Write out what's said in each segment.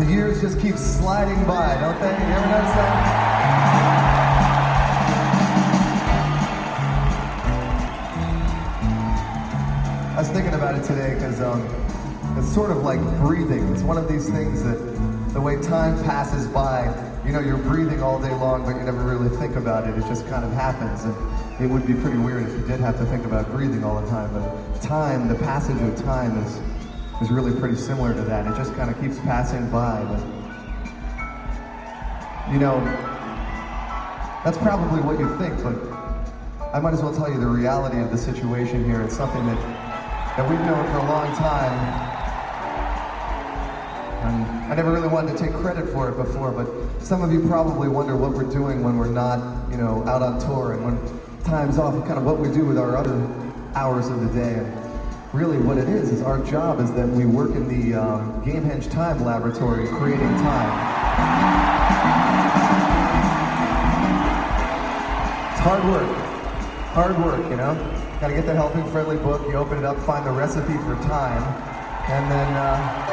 The years just keep sliding by, don't they? You ever notice that? I was thinking about it today because it's sort of like breathing. It's one of these things that the way time passes by, you know, you're breathing all day long, but you never really think about it. It just kind of happens. And it would be pretty weird if you did have to think about breathing all the time. But time, the passage of time is really pretty similar to that. It just kind of keeps passing by. But, you know, that's probably what you think, but I might as well tell you the reality of the situation here. It's something that we've known for a long time. And I never really wanted to take credit for it before, but some of you probably wonder what we're doing when we're not, you know, out on tour, and when time's off, kind of what we do with our other hours of the day. And really what it is our job is that we work in the Gamehenge Time Laboratory creating time. It's hard work, you know? Gotta get the Helping Friendly book, you open it up, find the recipe for time, and then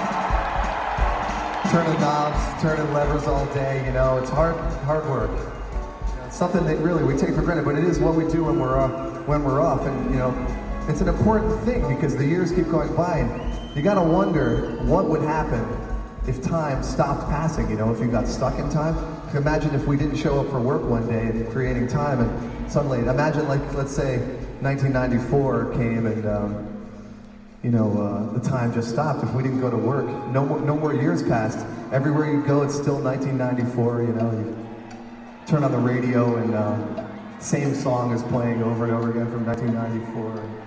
turning knobs, turning levers all day, you know, it's hard work. It's something that really we take for granted, but it is what we do when we're off, and you know, it's an important thing because the years keep going by, and you gotta wonder what would happen if time stopped passing, you know, if you got stuck in time. Imagine if we didn't show up for work one day and creating time, and suddenly, imagine like, let's say 1994 came and you know, the time just stopped. If we didn't go to work, no more years passed. Everywhere you go, it's still 1994, you know. You turn on the radio and same song is playing over and over again from 1994.